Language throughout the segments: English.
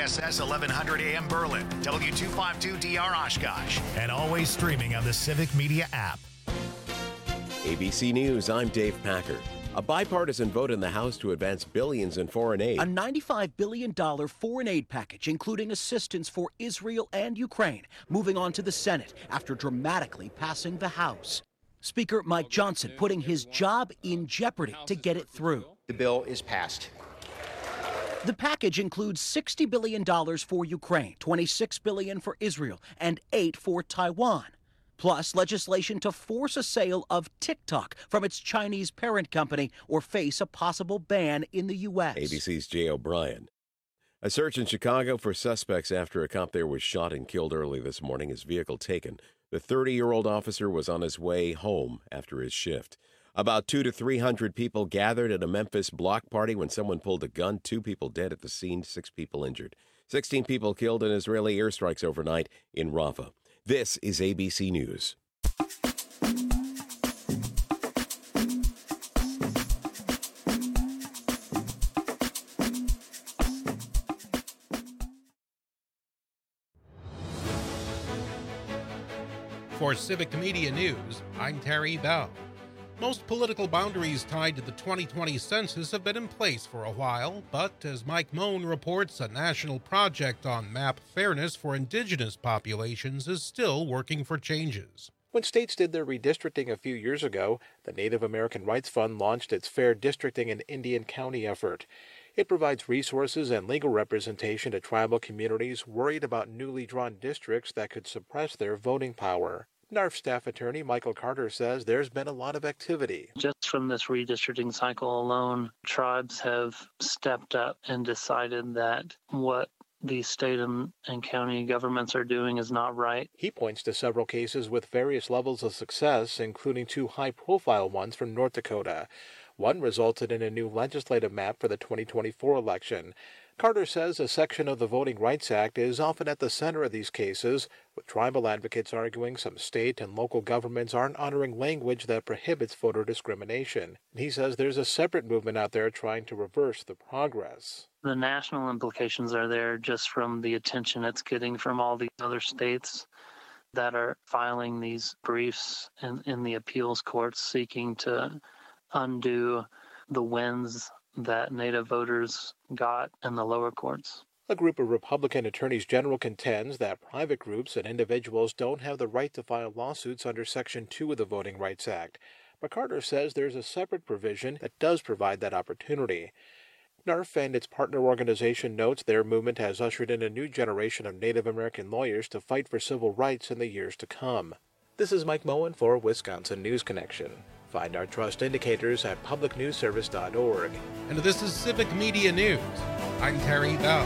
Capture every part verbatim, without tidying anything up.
S S eleven hundred A M Berlin, W two fifty-two D R Oshkosh, and always streaming on the Civic Media app. A B C News, I'm Dave Packer. A bipartisan vote in the House to advance billions in foreign aid. A ninety-five billion dollars foreign aid package, including assistance for Israel and Ukraine, moving on to the Senate after dramatically passing the House. Speaker Mike Johnson putting his job in jeopardy to get it through. The bill is passed. The package includes sixty billion dollars for Ukraine, twenty-six billion dollars for Israel, and eight for Taiwan. Plus legislation to force a sale of TikTok from its Chinese parent company or face a possible ban in the U S. A B C's Jay O'Brien. A search in Chicago for suspects after a cop there was shot and killed early this morning. His vehicle taken. The thirty-year-old officer was on his way home after his shift. About two to three hundred people gathered at a Memphis block party when someone pulled a gun. Two people dead at the scene, six people injured. Sixteen people killed in Israeli airstrikes overnight in Rafah. This is A B C News. For Civic Media News, I'm Terry Bell. Most political boundaries tied to the twenty twenty census have been in place for a while, but as Mike Moen reports, a national project on map fairness for indigenous populations is still working for changes. When states did their redistricting a few years ago, the Native American Rights Fund launched its Fair Districting in Indian County effort. It provides resources and legal representation to tribal communities worried about newly drawn districts that could suppress their voting power. N A R F staff attorney Michael Carter says there's been a lot of activity. Just from this redistricting cycle alone, tribes have stepped up and decided that what these state and, and county governments are doing is not right. He points to several cases with various levels of success, including two high-profile ones from North Dakota. One resulted in a new legislative map for the twenty twenty-four election. Carter says a section of the Voting Rights Act is often at the center of these cases, with tribal advocates arguing some state and local governments aren't honoring language that prohibits voter discrimination. He says there's a separate movement out there trying to reverse the progress. The national implications are there just from the attention it's getting from all these other states that are filing these briefs in, in the appeals courts seeking to undo the wins that Native voters got in the lower courts. A group of Republican attorneys general contends that private groups and individuals don't have the right to file lawsuits under Section two of the Voting Rights Act. But Carter says there's a separate provision that does provide that opportunity. N A R F and its partner organization notes their movement has ushered in a new generation of Native American lawyers to fight for civil rights in the years to come. This is Mike Moen for Wisconsin News Connection. Find our trust indicators at public news service dot org. And this is Civic Media News. I'm Terry Bell.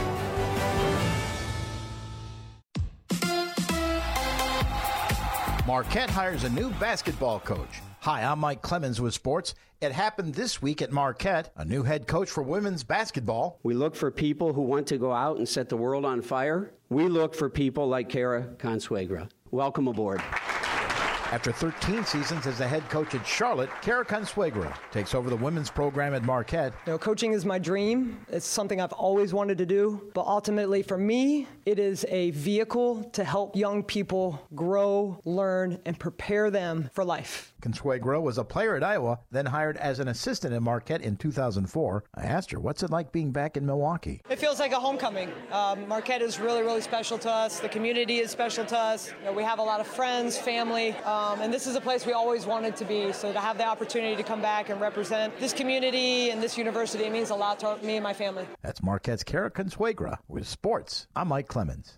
Marquette hires a new basketball coach. Hi, I'm Mike Clemens with sports. It happened this week at Marquette, a new head coach for women's basketball. We look for people who want to go out and set the world on fire. We look for people like Kara Consuegra. Welcome aboard. After thirteen seasons as a head coach at Charlotte, Kara Consuegra takes over the women's program at Marquette. You know, coaching is my dream. It's something I've always wanted to do. But ultimately, for me, it is a vehicle to help young people grow, learn, and prepare them for life. Consuegra was a player at Iowa, then hired as an assistant at Marquette in two thousand four. I asked her, what's it like being back in Milwaukee? It feels like a homecoming. Um, Marquette is really, really special to us. The community is special to us. You know, we have a lot of friends, family, um, and this is a place we always wanted to be. So to have the opportunity to come back and represent this community and this university, it means a lot to me and my family. That's Marquette's Kara Consuegra with sports. I'm Mike Clemens.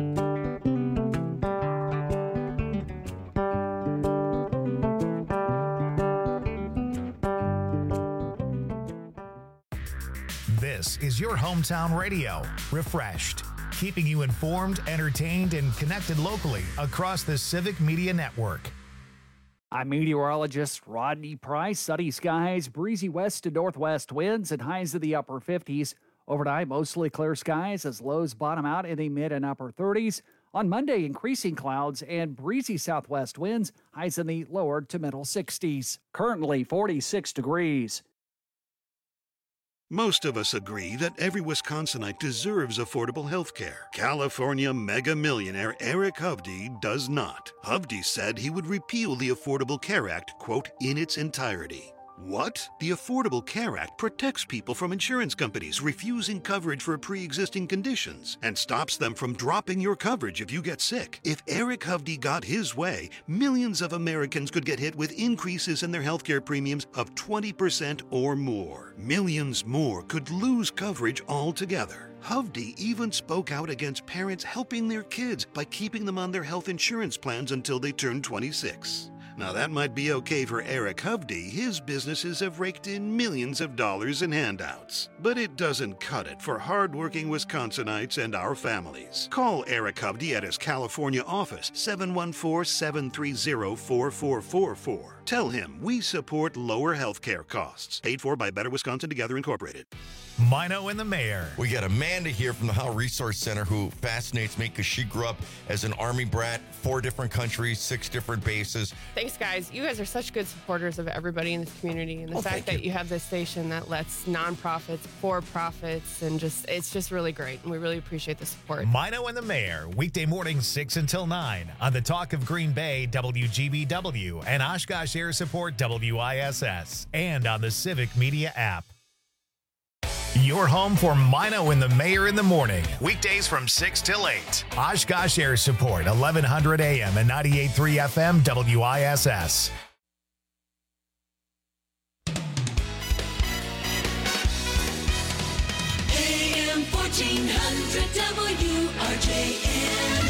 This is your hometown radio, Refreshed, keeping you informed, entertained, and connected locally across the Civic Media Network. I'm meteorologist Rodney Price. Sunny skies, breezy west to northwest winds, and highs in the upper fifties. Overnight, mostly clear skies as lows bottom out in the mid and upper thirties. On Monday, increasing clouds and breezy southwest winds, highs in the lower to middle sixties. Currently forty-six degrees. Most of us agree that every Wisconsinite deserves affordable health care. California mega millionaire Eric Hovde does not. Hovde said he would repeal the Affordable Care Act, quote, in its entirety. What? The Affordable Care Act protects people from insurance companies refusing coverage for pre-existing conditions and stops them from dropping your coverage if you get sick. If Eric Hovde got his way, millions of Americans could get hit with increases in their healthcare premiums of twenty percent or more. Millions more could lose coverage altogether. Hovde even spoke out against parents helping their kids by keeping them on their health insurance plans until they turn twenty-six. Now that might be okay for Eric Hovde. His businesses have raked in millions of dollars in handouts. But it doesn't cut it for hardworking Wisconsinites and our families. Call Eric Hovde at his California office, seven one four, seven three zero, four four four four. Tell him we support lower health care costs. Paid for by Better Wisconsin Together Incorporated. Mino and the Mayor. We got Amanda here from the Howe Resource Center who fascinates me because she grew up as an Army brat, four different countries, six different bases. Thanks, guys. You guys are such good supporters of everybody in this community, and the Oh, fact thank that you. you have this station that lets nonprofits, for-profits, and just it's just really great, and we really appreciate the support. Mino and the Mayor, weekday mornings six until nine on the Talk of Green Bay, W G B W, and Oshkosh Air Support, W I S S, and on the Civic Media app. Your home for Mino and the Mayor in the morning. Weekdays from six till eight. Oshkosh Air Support, eleven hundred A M and ninety-eight point three F M W I S S. A M fourteen hundred W R J N.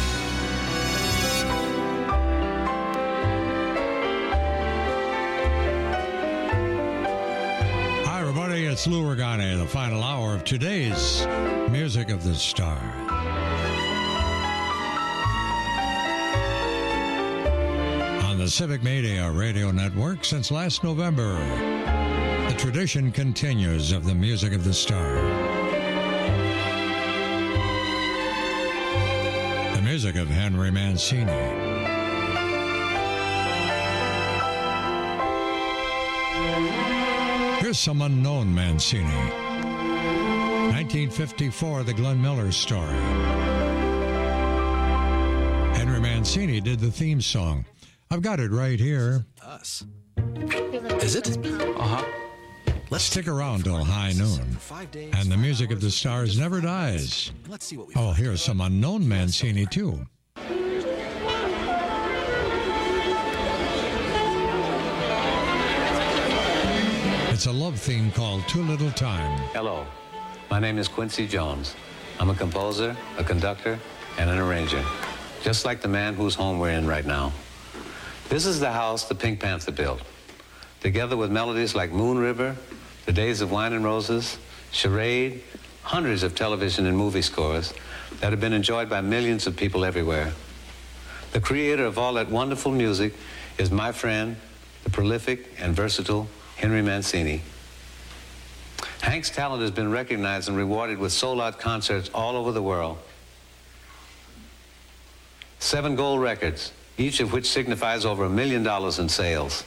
Hi, everybody. It's Lou Regani, the final hour of today's Music of the Star. On the Civic Media Radio Network since last November, the tradition continues of the Music of the Star. The music of Henry Mancini. Here's some unknown Mancini. nineteen fifty-four, the Glenn Miller Story. Henry Mancini did the theme song. I've got it right here. Us. Is it? Uh-huh. Let's stick around till high noon. And the music of the stars never dies. Let's see what we Oh, here's some unknown Mancini, too. It's a love theme called Too Little Time. Hello, my name is Quincy Jones. I'm a composer, a conductor, and an arranger, just like the man whose home we're in right now. This is the house the Pink Panther built, together with melodies like Moon River, The Days of Wine and Roses, Charade, hundreds of television and movie scores that have been enjoyed by millions of people everywhere. The creator of all that wonderful music is my friend, the prolific and versatile Henry Mancini. Hank's talent has been recognized and rewarded with sold-out concerts all over the world. Seven gold records, each of which signifies over a million dollars in sales.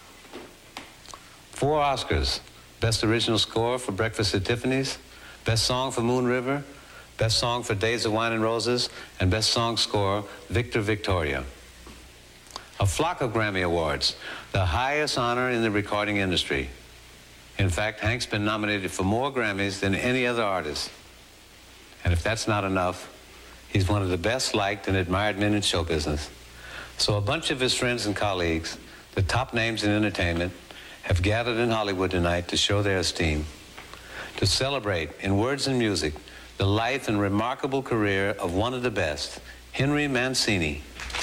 Four Oscars, Best Original Score for Breakfast at Tiffany's, Best Song for Moon River, Best Song for Days of Wine and Roses, and Best Song Score, Victor Victoria. A flock of Grammy Awards, the highest honor in the recording industry. In fact, Hank's been nominated for more Grammys than any other artist. And if that's not enough, he's one of the best liked and admired men in show business. So a bunch of his friends and colleagues, the top names in entertainment, have gathered in Hollywood tonight to show their esteem, to celebrate, in words and music, the life and remarkable career of one of the best, Henry Mancini.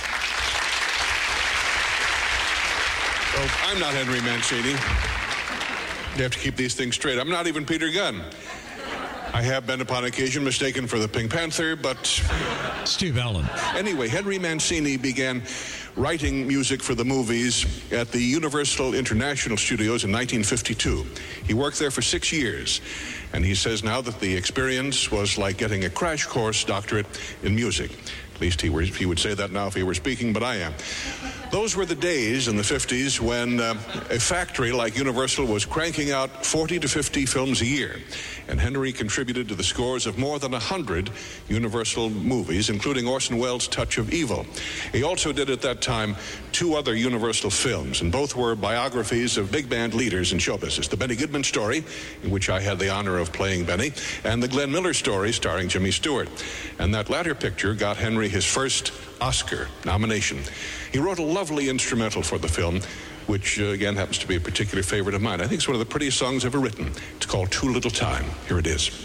Well, I'm not Henry Mancini. You have to keep these things straight. I'm not even Peter Gunn. I have been upon occasion mistaken for the Pink Panther, but... Steve Allen. Anyway, Henry Mancini began writing music for the movies at the Universal International Studios in nineteen fifty-two. He worked there for six years, and he says now that the experience was like getting a crash course doctorate in music. At least he, were, he would say that now if he were speaking, but I am. Those were the days in the fifties when uh, a factory like Universal was cranking out forty to fifty films a year. And Henry contributed to the scores of more than one hundred Universal movies, including Orson Welles' Touch of Evil. He also did at that time two other Universal films, and both were biographies of big band leaders in show business. The Benny Goodman Story, in which I had the honor of playing Benny, and the Glenn Miller Story, starring Jimmy Stewart. And that latter picture got Henry his first Oscar nomination. He wrote a lovely instrumental for the film, which uh, again happens to be a particular favorite of mine. I think it's one of the prettiest songs ever written. It's called Too Little Time. Here it is.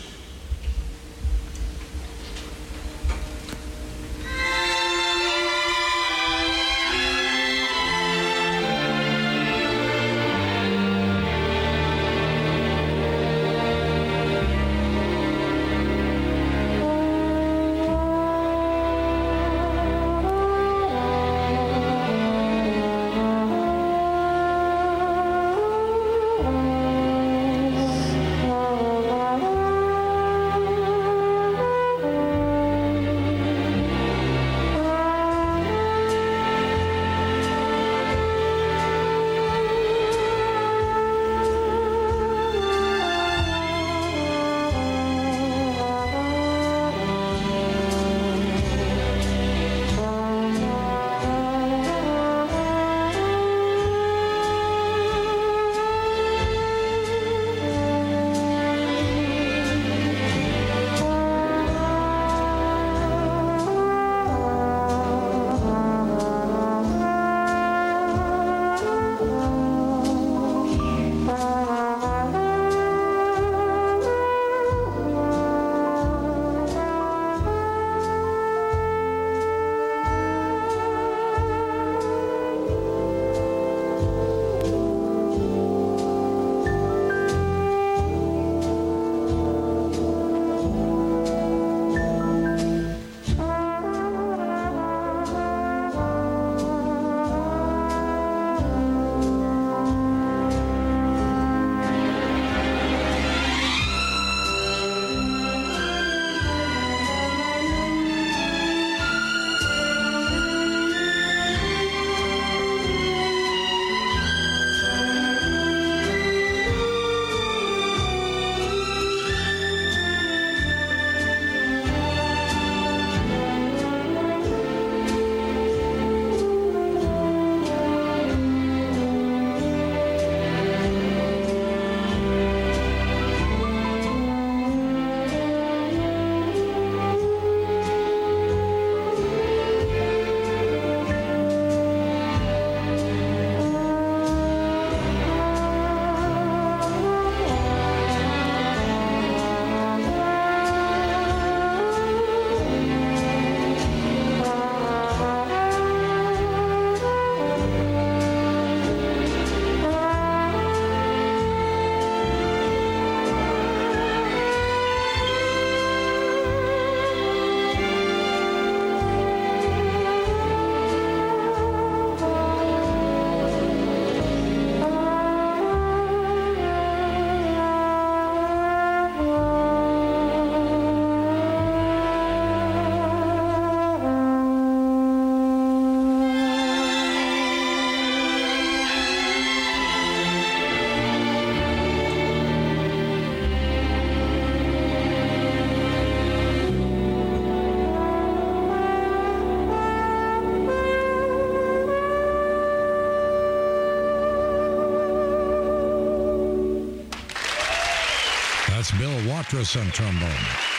That's Bill Watrous on trombone.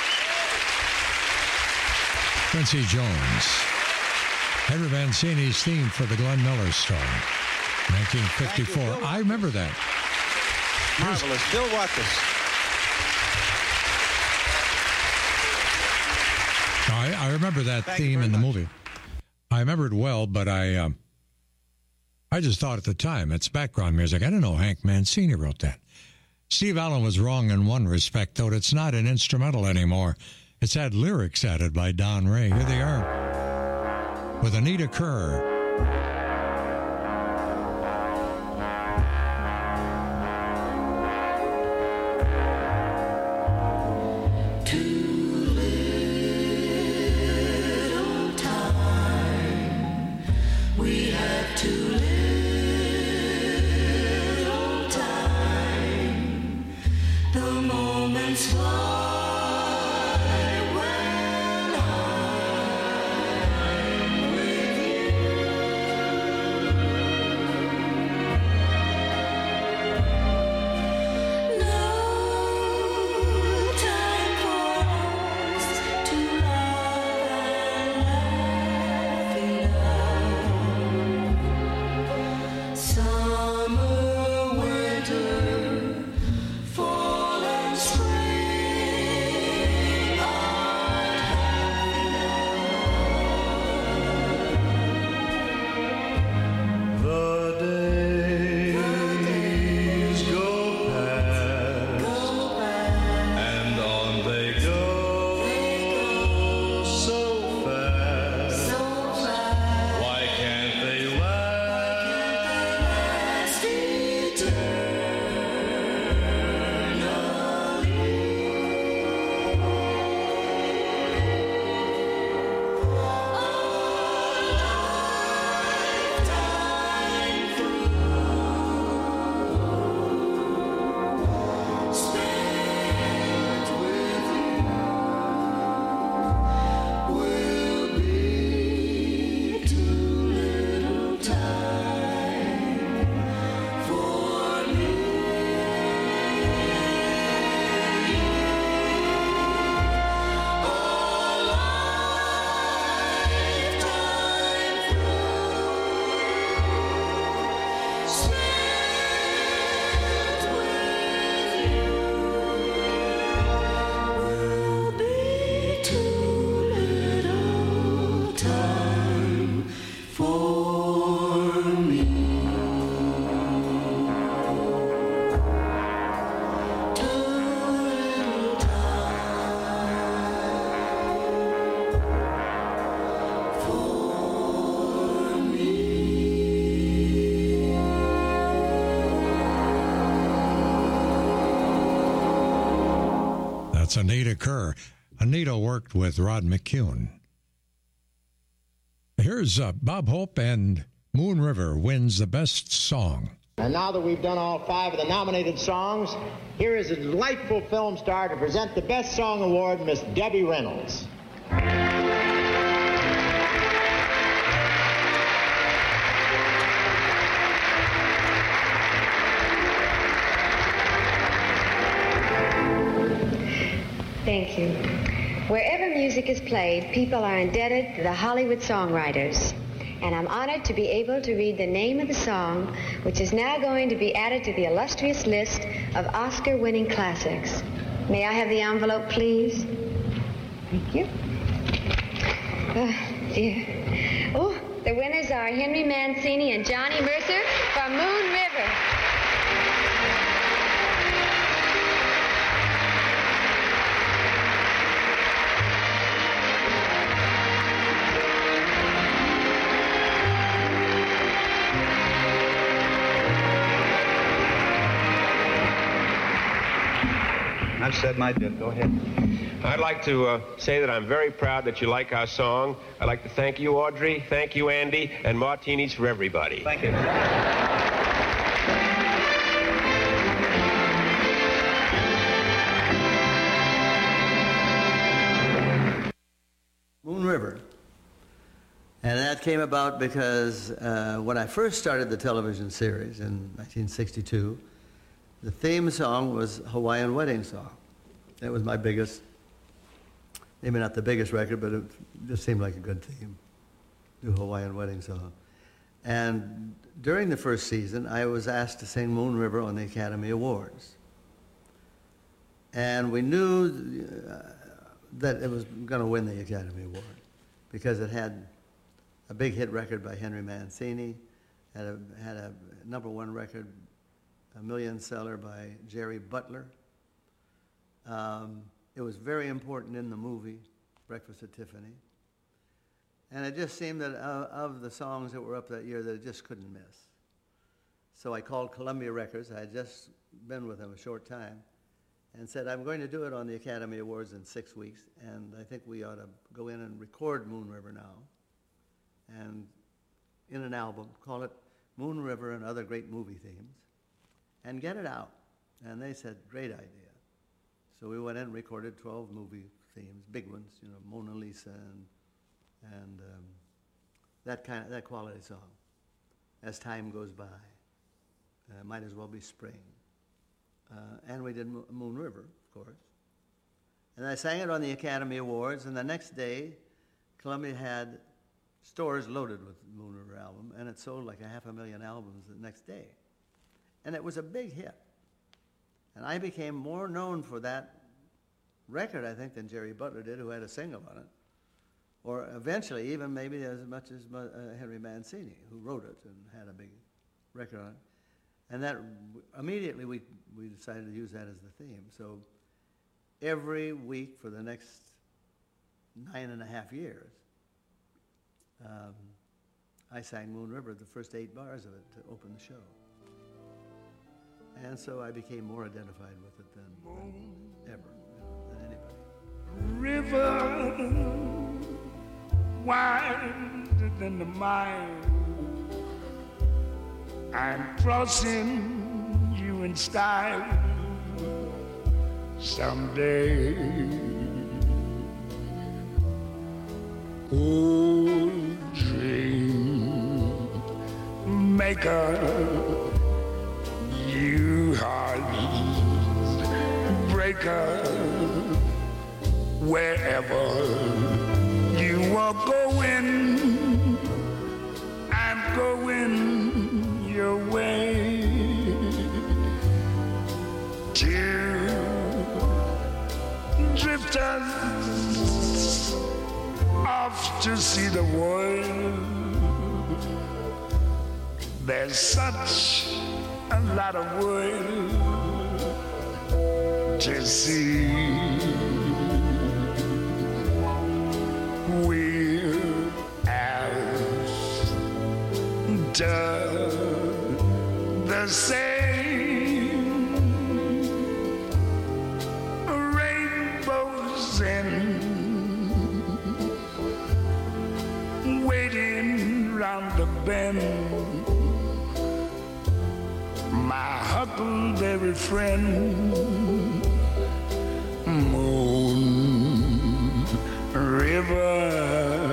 Quincy Jones. Henry Mancini's theme for the Glenn Miller Story. nineteen fifty-four. You, I remember that. Marvelous. Here's... Bill Watrous. I, I remember that Thank theme in the much. movie. I remember it well, but I um, I just thought at the time, it's background music. I didn't know Hank Mancini wrote that. Steve Allen was wrong in one respect, though. It's not an instrumental anymore. It's had lyrics added by Don Ray. Here they are with Anita Kerr. We have to That's Anita Kerr. Anita worked with Rod McCune. Here's uh, Bob Hope and Moon River wins the best song. And now that we've done all five of the nominated songs, here is a delightful film star to present the Best Song Award, Miss Debbie Reynolds. Thank you. Wherever music is played, people are indebted to the Hollywood songwriters. And I'm honored to be able to read the name of the song, which is now going to be added to the illustrious list of Oscar-winning classics. May I have the envelope, please? Thank you. Oh, dear. Oh, the winners are Henry Mancini and Johnny Mercer from Moon River. I've said my bit. Go ahead. I'd like to uh, say that I'm very proud that you like our song. I'd like to thank you, Audrey, thank you, Andy, and martinis for everybody. Thank you. Moon River. And that came about because uh, when I first started the television series in nineteen sixty-two, the theme song was Hawaiian Wedding Song. That was my biggest, maybe not the biggest record, but it just seemed like a good theme, do Hawaiian Wedding Song. And during the first season, I was asked to sing Moon River on the Academy Awards. And we knew uh, that it was going to win the Academy Award because it had a big hit record by Henry Mancini, had a, had a number one record, a million seller by Jerry Butler. Um, it was very important in the movie, Breakfast at Tiffany. And it just seemed that uh, of the songs that were up that year that it just couldn't miss. So I called Columbia Records. I had just been with them a short time and said, I'm going to do it on the Academy Awards in six weeks, and I think we ought to go in and record Moon River now, and in an album, call it Moon River and Other Great Movie Themes, and get it out. And they said, great idea. So we went in and recorded twelve movie themes, big ones, you know, Mona Lisa and, and um, that kind of, that quality song. As time goes by, uh, might as well be spring. Uh, and we did Mo- Moon River, of course. And I sang it on the Academy Awards, and the next day, Columbia had stores loaded with the Moon River album, and it sold like a half a million albums the next day. And it was a big hit. And I became more known for that record, I think, than Jerry Butler did, who had a single on it. Or eventually, even maybe as much as uh, Henry Mancini, who wrote it and had a big record on it. And that, immediately we, we decided to use that as the theme. So every week for the next nine and a half years, um, I sang Moon River, the first eight bars of it, to open the show. And so I became more identified with it than, than ever, you know, than anybody. River wider than the mile, I'm crossing you in style someday. Oh, dream maker, you heart breaker, wherever you are going, I'm going your way. Two drifters off to see the world. There's such a lot of world to see. We're after the same rainbow been my huckleberry friend, Moon River.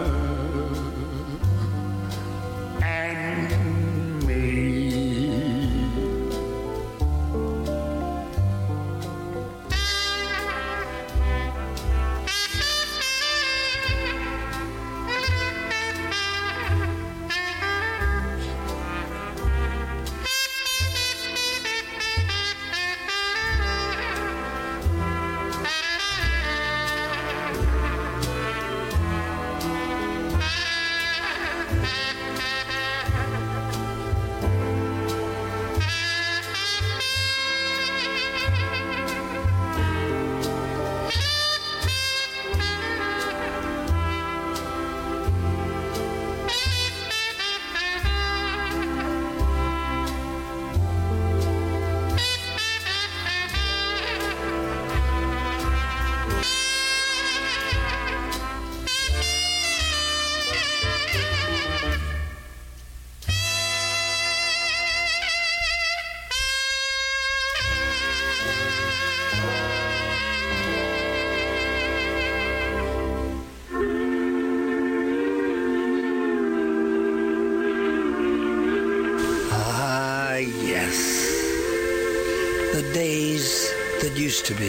Used to be.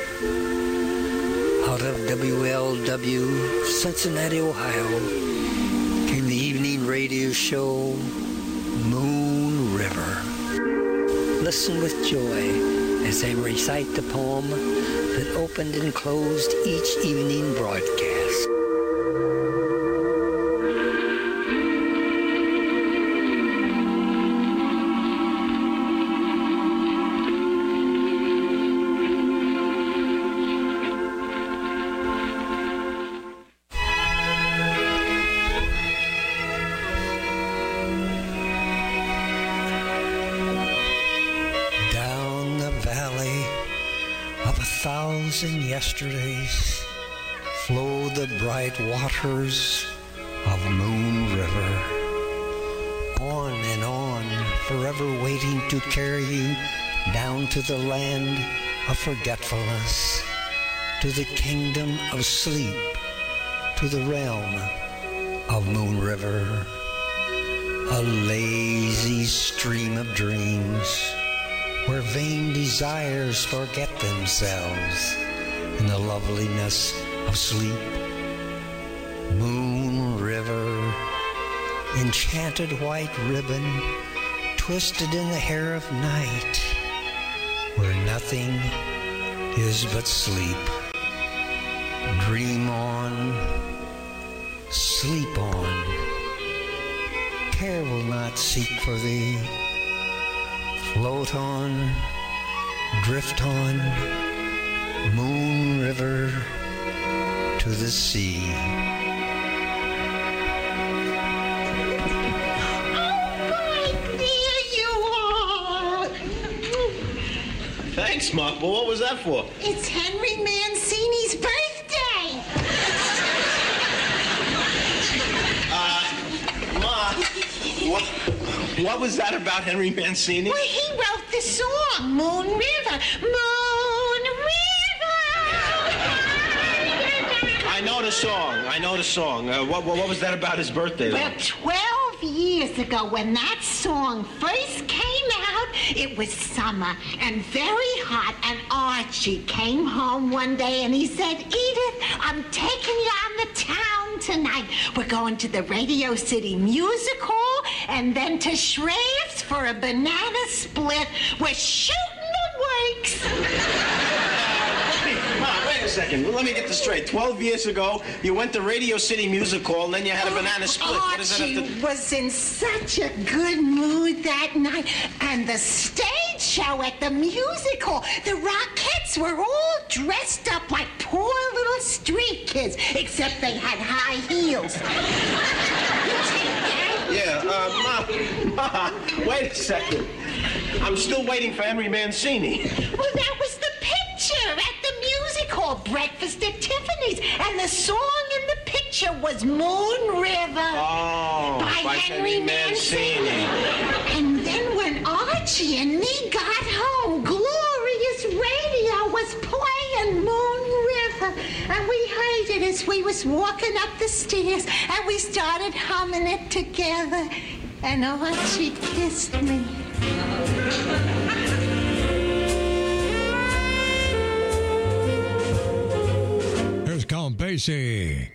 Out of W L W, Cincinnati, Ohio, came the evening radio show Moon River. Listen with joy as I recite the poem that opened and closed each evening broadcast. In yesterdays flow the bright waters of Moon River. On and on, forever waiting to carry you down to the land of forgetfulness, to the kingdom of sleep, to the realm of Moon River. A lazy stream of dreams where vain desires forget themselves in the loveliness of sleep. Moon River, enchanted white ribbon twisted in the hair of night, where nothing is but sleep. Dream on, sleep on, care will not seek for thee. Float on, drift on, Moon River to the sea. Thanks, Mark. Well, what was that for? It's Henry Mancini's birthday. uh, Mark, what, what was that about Henry Mancini? Well, he wrote the song, Moon River. Moon River. I know the song. I know the song. Uh, what, what, what was that about his birthday, though? Well, twelve years ago, when that song first came out, it was summer and very hot, and Archie came home one day and he said, Edith, I'm taking you on the town tonight. We're going to the Radio City Music Hall and then to Shrav's for a banana split. We're shooting the works. Mom, wait a second. Well, let me get this straight. Twelve years ago, you went to Radio City Music Hall, and then you had a banana split. Archie What does that have to... was in such a good mood that night. And the stage show at the music hall, the Rockettes were all dressed up like poor little street kids, except they had high heels. Yeah, uh, Ma, Ma, wait a second. I'm still waiting for Henry Mancini. Well, that was the picture at the music hall, Breakfast at Tiffany's. And the song in the picture picture was Moon River Oh, by, by Henry, Henry Mancini. Mancini. And then when Archie and me got home, Glorious Radio was playing Moon River. And we heard it as we was walking up the stairs, and we started humming it together. And Archie kissed me. Here's Count Basie.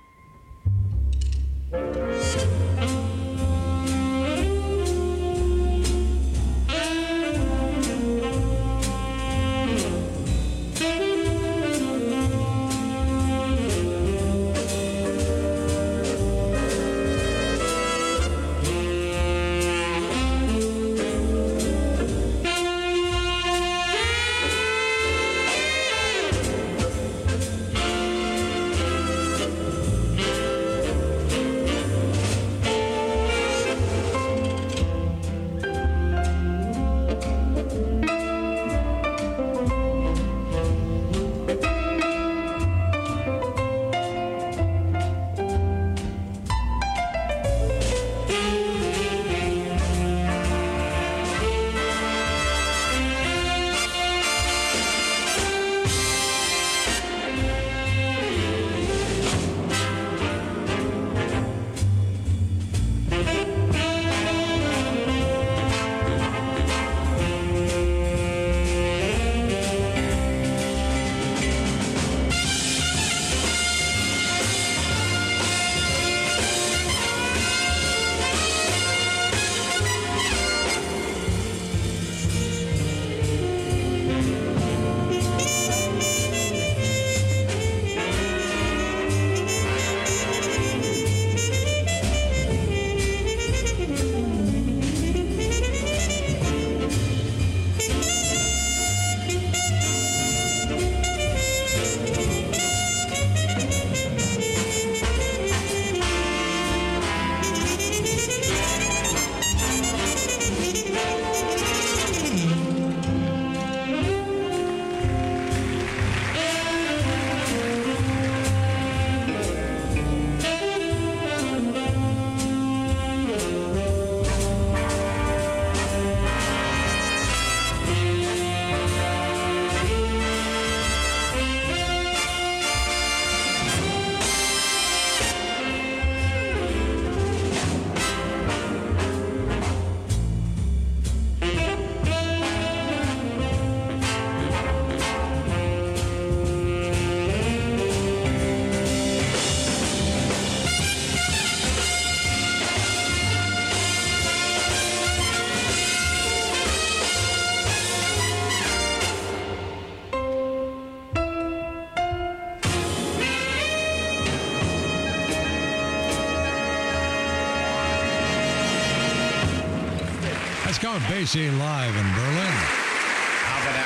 Count Basie live in Berlin. Albert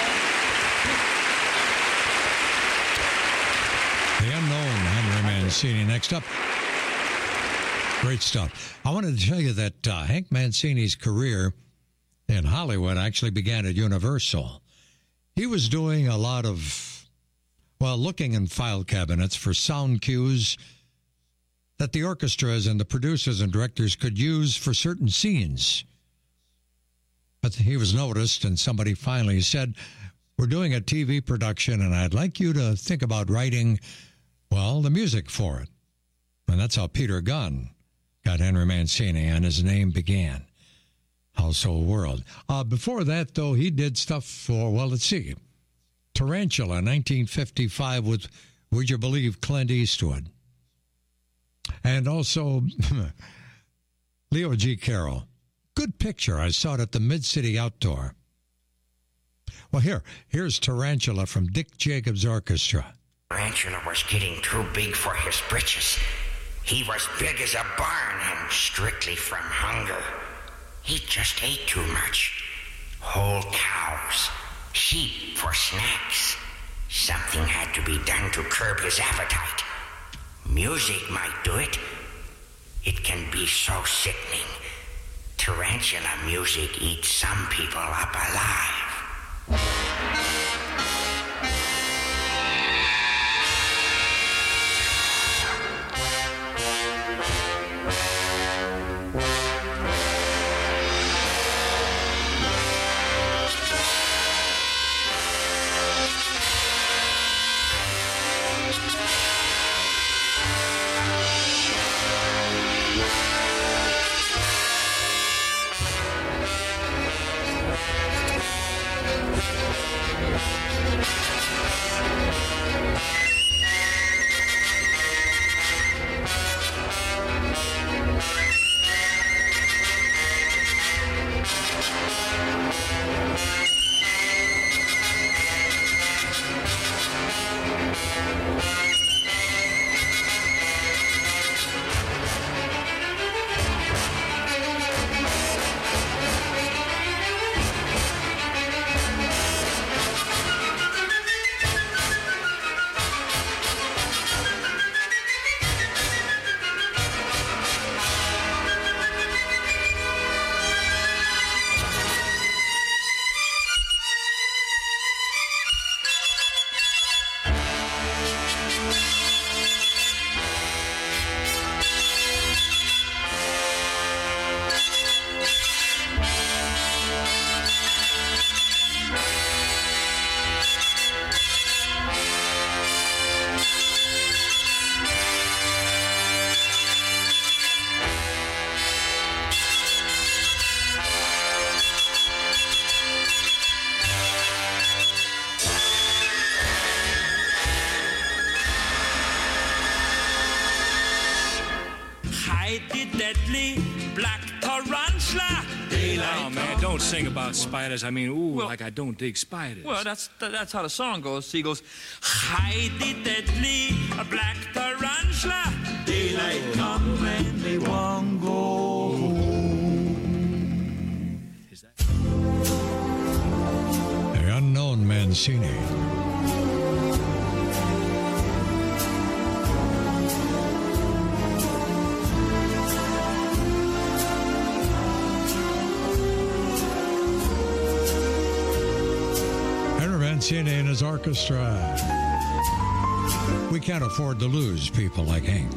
Allen. The unknown Henry Mancini. Next up. Great stuff. I wanted to tell you that uh, Hank Mancini's career in Hollywood actually began at Universal. He was doing a lot of, well, looking in file cabinets for sound cues that the orchestras and the producers and directors could use for certain scenes. But he was noticed, and somebody finally said, we're doing a T V production, and I'd like you to think about writing, well, the music for it. And that's how Peter Gunn got Henry Mancini, and his name began. Household World. Uh, before that, though, he did stuff for, well, let's see, Tarantula, nineteen fifty-five, with, would you believe, Clint Eastwood. And also, Leo G. Carroll. Good picture. I saw it at the Mid-City Outdoor. Well, here, here's Tarantula from Dick Jacobs Orchestra. Tarantula was getting too big for his britches. He was big as a barn and strictly from hunger. He just ate too much. Whole cows, sheep for snacks. Something had to be done to curb his appetite. Music might do it. It can be so sickening. Tarantula music eats some people up alive. hide the deadly black tarantula. Daylight Oh, man, don't sing about spiders. I mean, ooh, Well- like I don't dig spiders. Well, that's that's how the song goes. She goes, hide the deadly black tarantula. Daylight come and they won't go home. The unknown Mancini. Henry Mancini and his orchestra. We can't afford to lose people like Hank.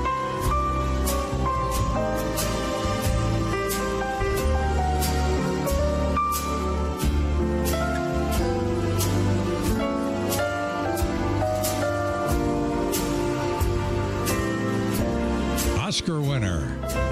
Oscar winner.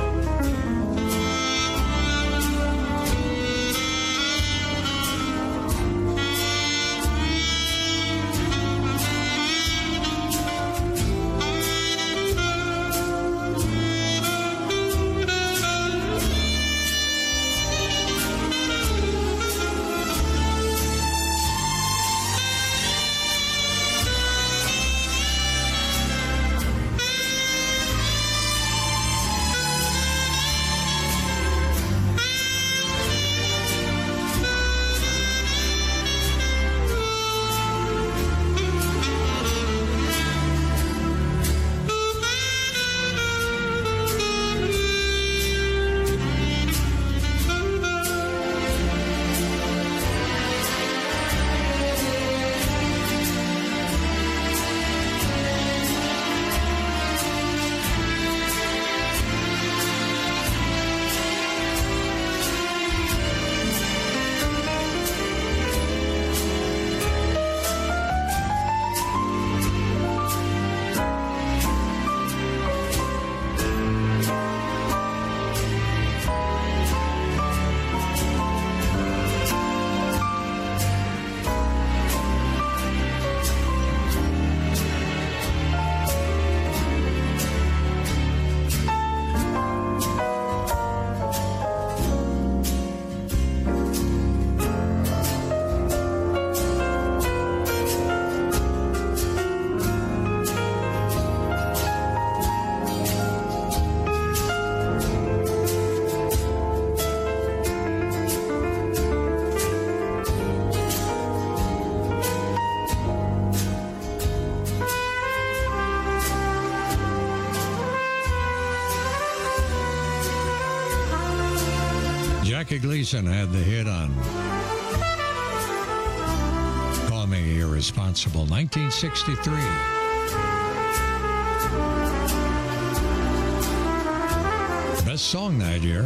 Jackie Gleason had the hit on Call Me Irresponsible, nineteen sixty-three. Best song that year.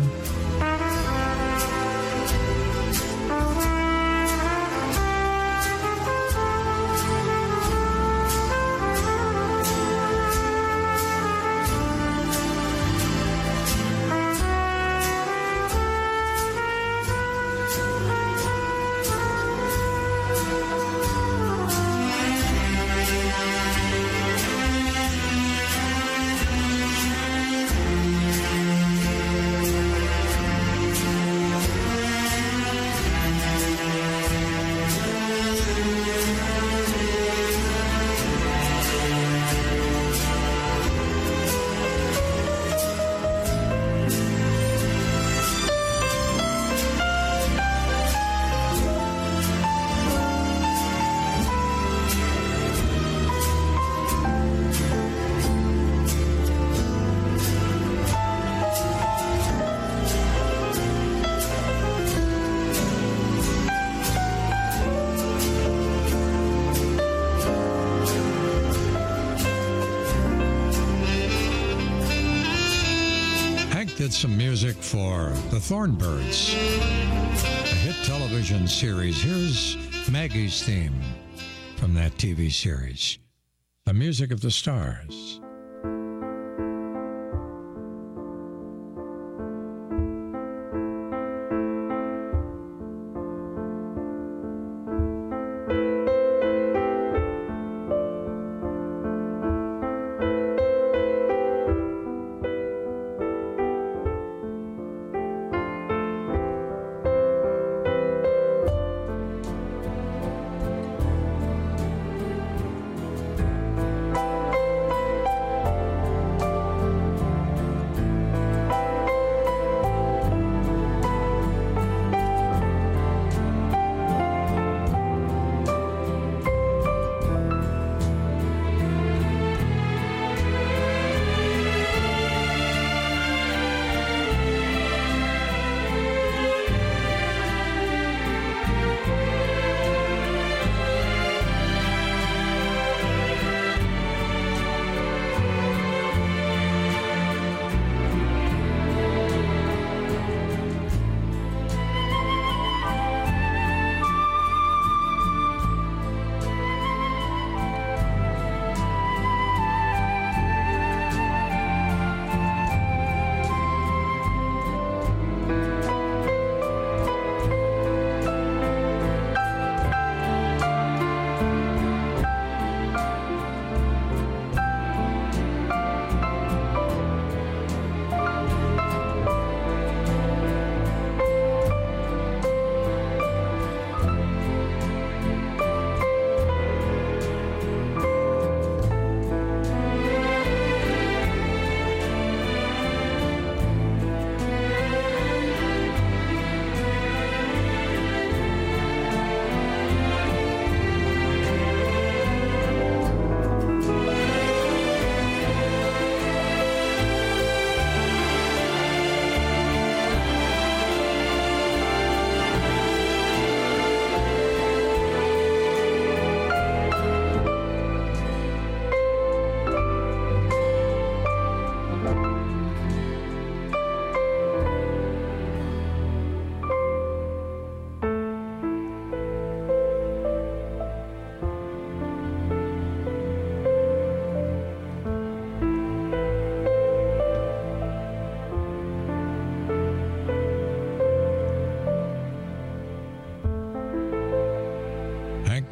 Did some music for the Thornbirds, a hit television series. Here's Maggie's theme from that T V series, The Music of the Stars.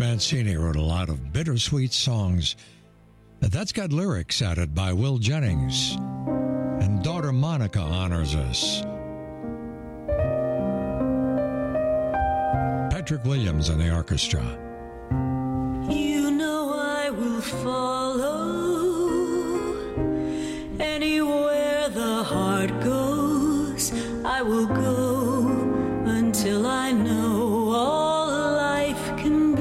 Mancini wrote a lot of bittersweet songs. That's got lyrics added by Will Jennings. And daughter Monica honors us. Patrick Williams and the orchestra. You know I will follow anywhere the heart goes. I will go until I know all life can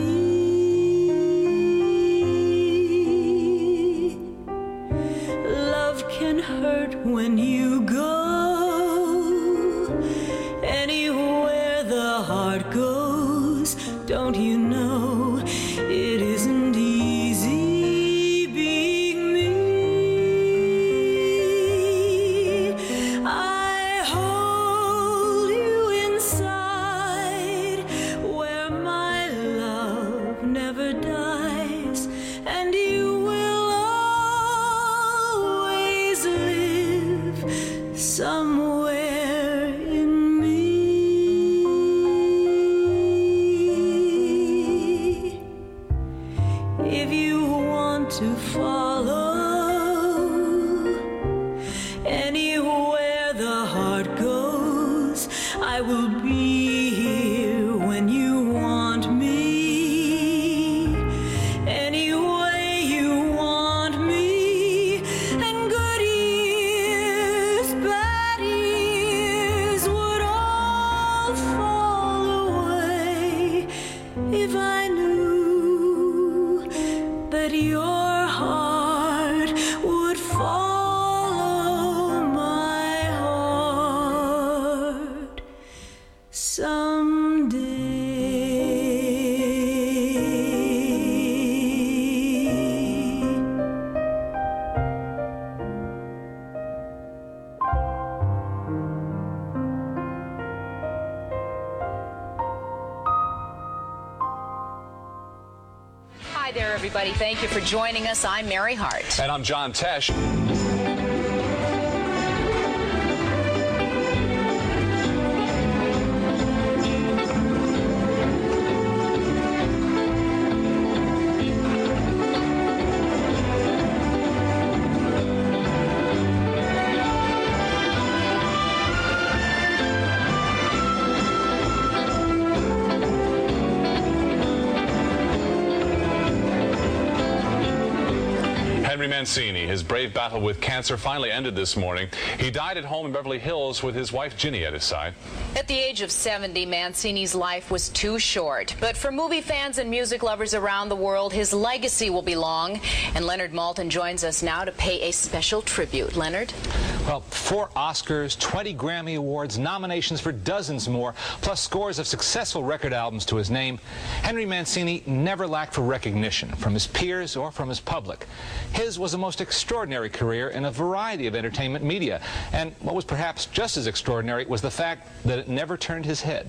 be. Love can hurt when you go. Anywhere the heart goes, don't you know it isn't easy being me. I hold you inside where my love never dies, and you will always live somewhere in me. If you want to follow anywhere the heart goes, I will be here when you want me. Any way you want me, and good years, bad years would all fall away if I knew that your heart would follow my heart someday. Hi there, everybody. Thank you for joining us. I'm Mary Hart. And I'm John Tesh. Henry Mancini, his brave battle with cancer finally ended this morning. He died at home in Beverly Hills with his wife Ginny at his side. At the age of seventy, Mancini's life was too short. But for movie fans and music lovers around the world, his legacy will be long. And Leonard Maltin joins us now to pay a special tribute. Leonard? Well, four Oscars, twenty Grammy Awards, nominations for dozens more, plus scores of successful record albums to his name. Henry Mancini never lacked for recognition from his peers or from his public. His was a most extraordinary career in a variety of entertainment media. And what was perhaps just as extraordinary was the fact that it never turned his head.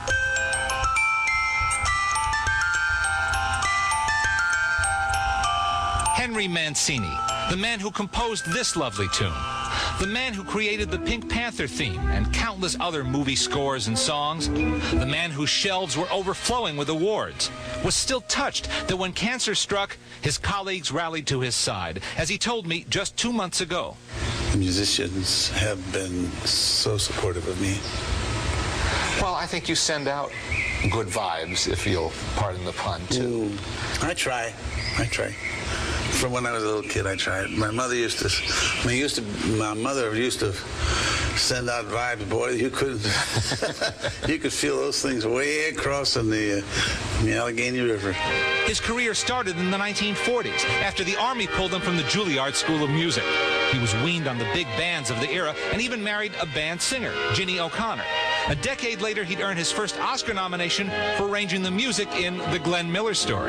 Henry Mancini, the man who composed this lovely tune. The man who created the Pink Panther theme and countless other movie scores and songs. The man whose shelves were overflowing with awards. Was still touched that when cancer struck, his colleagues rallied to his side, as he told me just two months ago. The musicians have been so supportive of me. Well, I think you send out good vibes, if you'll pardon the pun, too. Mm, I try. I try. From when I was a little kid, I tried. My mother used to, I mean, used to, my mother used to send out vibes. Boy, you couldn't, you could feel those things way across in the, uh, in the Allegheny River. His career started in the nineteen forties, after the Army pulled him from the Juilliard School of Music. He was weaned on the big bands of the era and even married a band singer, Ginny O'Connor. A decade later, he'd earned his first Oscar nomination for arranging the music in The Glenn Miller Story.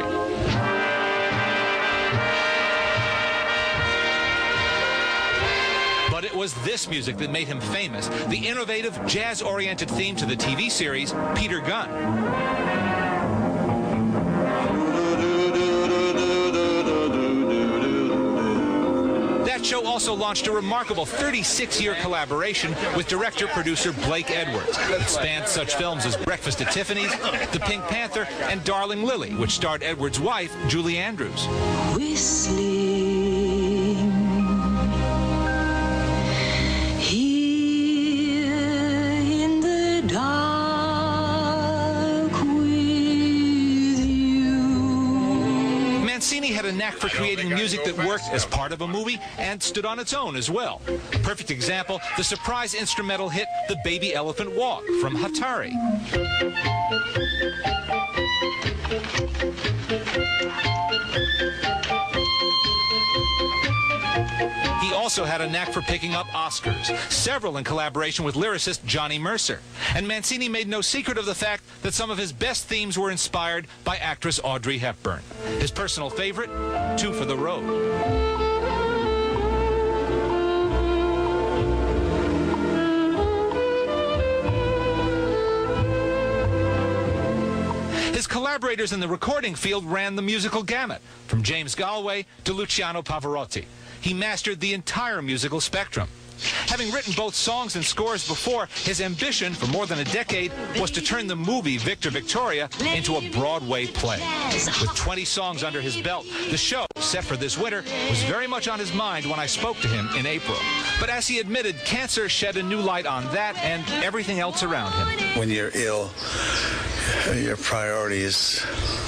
But it was this music that made him famous, the innovative, jazz-oriented theme to the T V series Peter Gunn. That show also launched a remarkable thirty-six-year collaboration with director-producer Blake Edwards. It spanned such films as Breakfast at Tiffany's, The Pink Panther, and Darling Lily, which starred Edwards' wife, Julie Andrews. Whistling here in the dark with you. Mancini had a knack for creating music that worked as part of a movie and stood on its own as well. Perfect example, the surprise instrumental hit The Baby Elephant Walk from Hatari. He also had a knack for picking up Oscars, several in collaboration with lyricist Johnny Mercer. And Mancini made no secret of the fact that some of his best themes were inspired by actress Audrey Hepburn. His personal favorite, Two for the Road. His collaborators in the recording field ran the musical gamut, from James Galway to Luciano Pavarotti. He mastered the entire musical spectrum. Having written both songs and scores before, his ambition for more than a decade was to turn the movie Victor Victoria into a Broadway play. With twenty songs under his belt, the show, set for this winter, was very much on his mind when I spoke to him in April. But as he admitted, cancer shed a new light on that and everything else around him. When you're ill, your priorities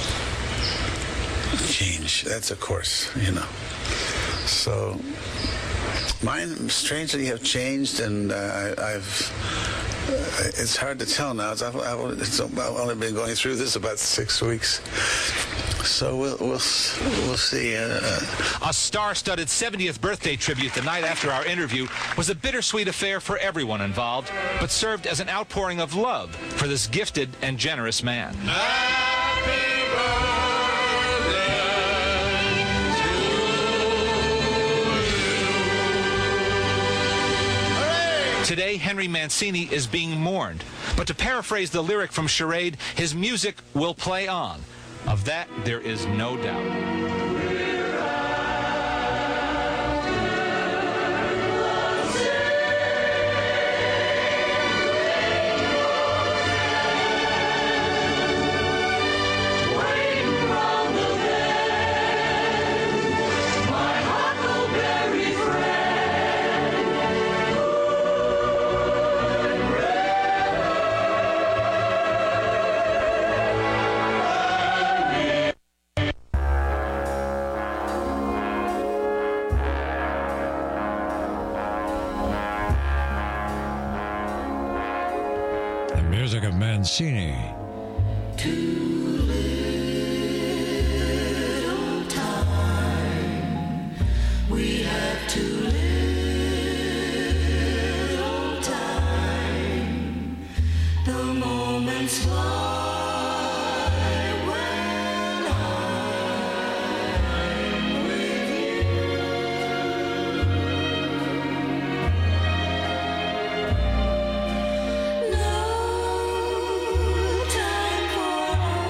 change. That's a course, you know. So mine strangely have changed, and uh, I, I've. Uh, it's hard to tell now. It's, I've, I've, it's, I've only been going through this about six weeks, so we'll we'll we'll see. Uh, a star-studded seventieth birthday tribute the night after our interview was a bittersweet affair for everyone involved, but served as an outpouring of love for this gifted and generous man. Today, Henry Mancini is being mourned. But to paraphrase the lyric from Charade, his music will play on. Of that, there is no doubt. Music of Mancini. Too little time. We have too little time. The moments fly when I'm with you. No time for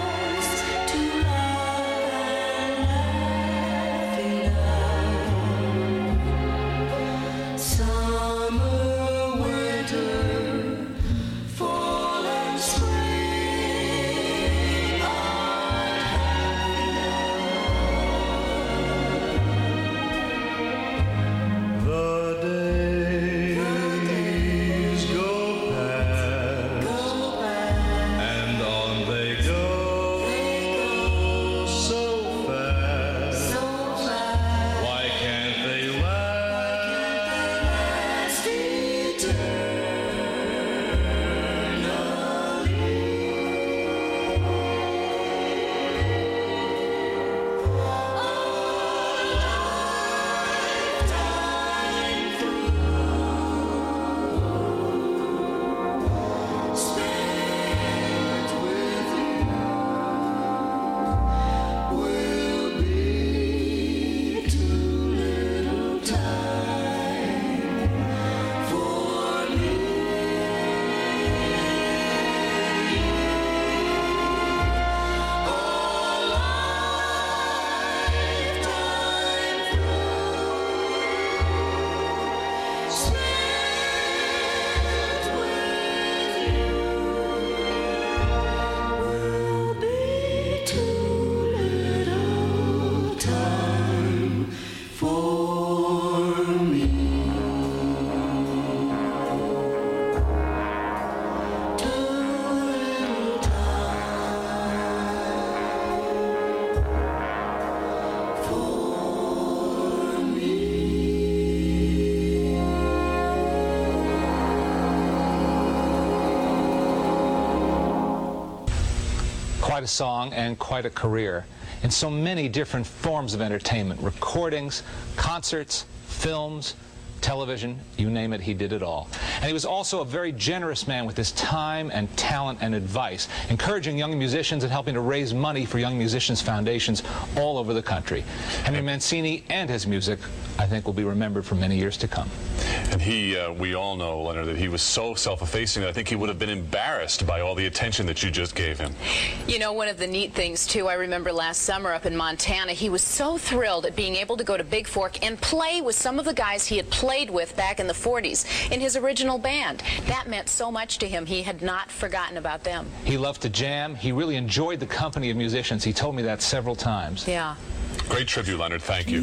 quite a song and quite a career in so many different forms of entertainment, recordings, concerts, films, television, you name it, he did it all. And he was also a very generous man with his time and talent and advice, encouraging young musicians and helping to raise money for young musicians' foundations all over the country. Henry Mancini and his music, I think, will be remembered for many years to come. And he, uh, we all know, Leonard, that he was so self-effacing that I think he would have been embarrassed by all the attention that you just gave him. You know, one of the neat things, too, I remember last summer up in Montana, he was so thrilled at being able to go to Big Fork and play with some of the guys he had played with back in the forties in his original band. That meant so much to him. He had not forgotten about them. He loved to jam. He really enjoyed the company of musicians. He told me that several times. Yeah. Great tribute, Leonard. Thank you.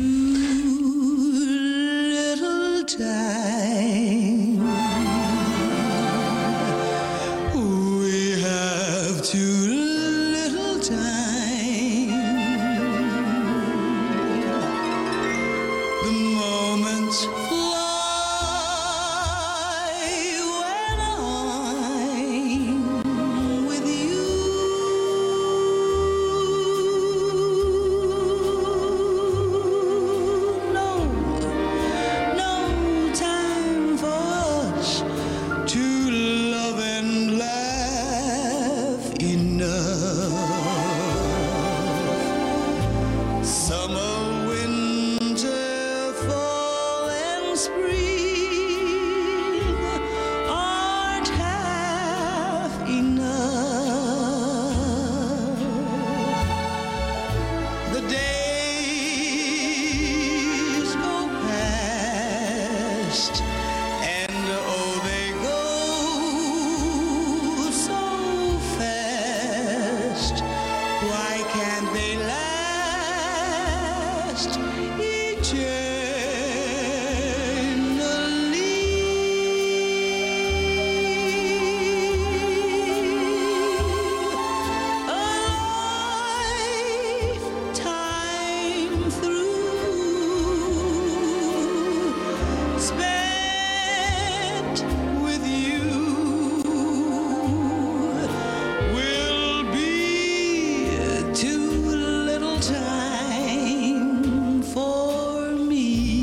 Little time. We have too little time. The moments fly when I'm with you. No, no time for us to love and laugh enough. Summer, winter, fall and spring aren't half enough. The days go past and oh they go so fast. Why can't they last eternally? A lifetime through spent with you will be too little time for me.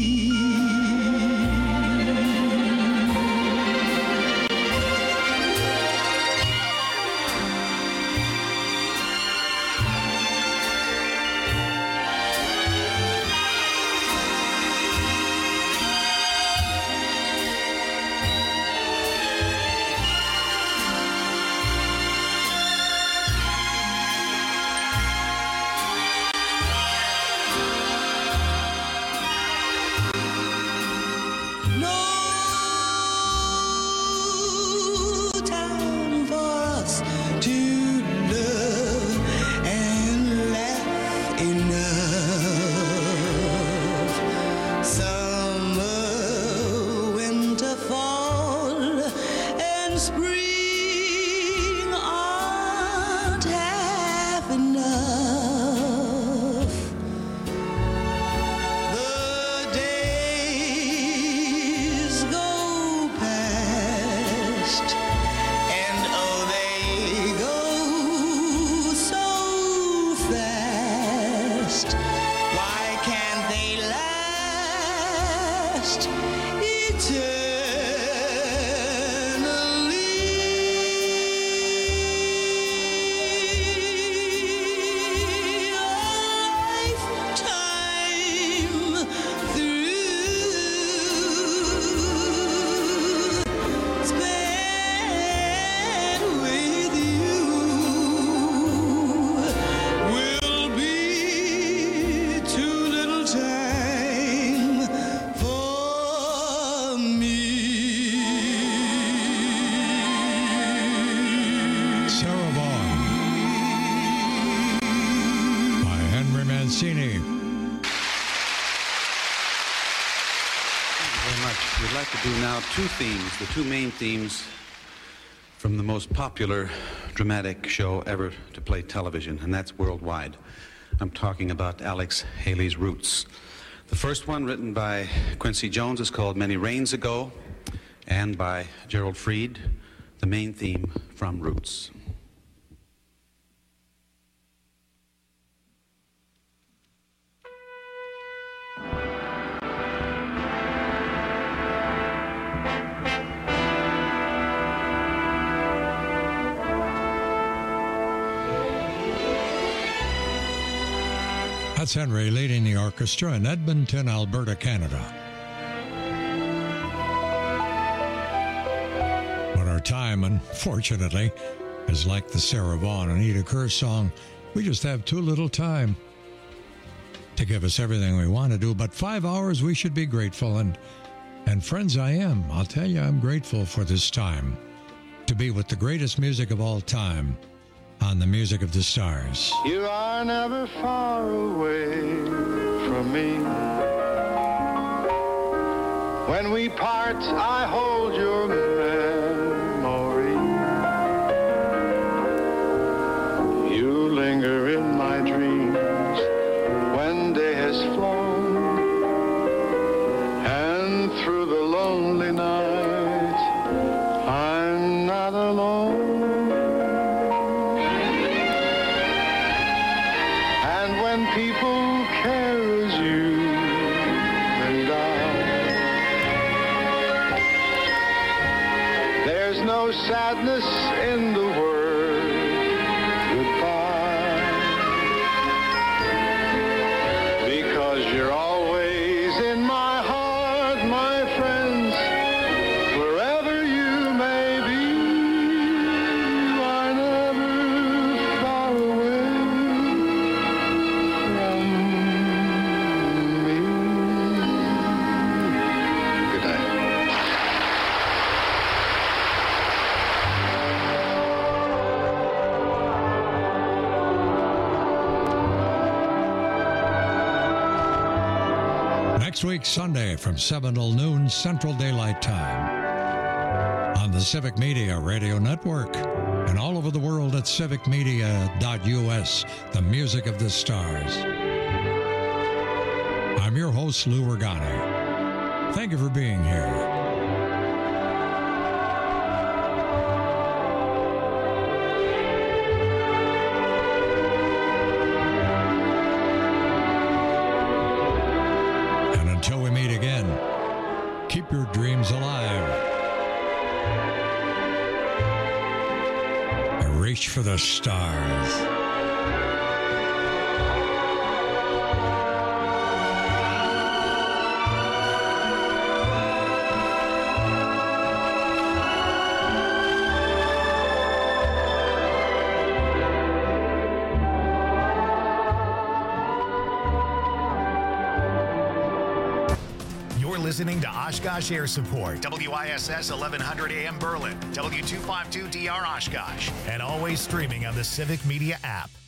No time for us to love and laugh enough. Summer, winter, fall, and spring aren't half enough. The days go past and oh they go so fast. Why can't they last eternally? A lifetime through spent with you will be too little time for me. Sarah Vaughan by Henry Mancini. Thank you very much. We'd like to do now two themes, the two main themes from the most popular dramatic show ever to play television, and that's worldwide. I'm talking about Alex Haley's Roots. The first one, written by Quincy Jones, is called Many Rains Ago, and by Gerald Fried, the main theme from Roots. That's Henry leading the orchestra in Edmonton, Alberta, Canada. But our time, unfortunately, is like the Sarah Vaughan and Eda Kerr song. We just have too little time to give us everything we want to do. But five hours, we should be grateful. And, and friends, I am. I'll tell you, I'm grateful for this time to be with the greatest music of all time on the Music of the Stars. You are never far away from me. When we part, I hold your memory. You linger in my dreams when day has flown, and through the lonely night, I'm not alone. When people care as you and I, there's no sadness in the word goodbye, because you're always in my heart, my friends, wherever you may be. You are never far away. Next week, Sunday, from seven till noon Central Daylight Time on the Civic Media Radio Network and all over the world at civic media dot U S, the Music of the Stars. I'm your host, Lou Regani. Thank you for being here. Until we meet again, keep your dreams alive. And reach for the stars. Listening to Oshkosh Air Support, W I S S eleven hundred A M Berlin, W two fifty-two D R Oshkosh, and always streaming on the Civic Media app.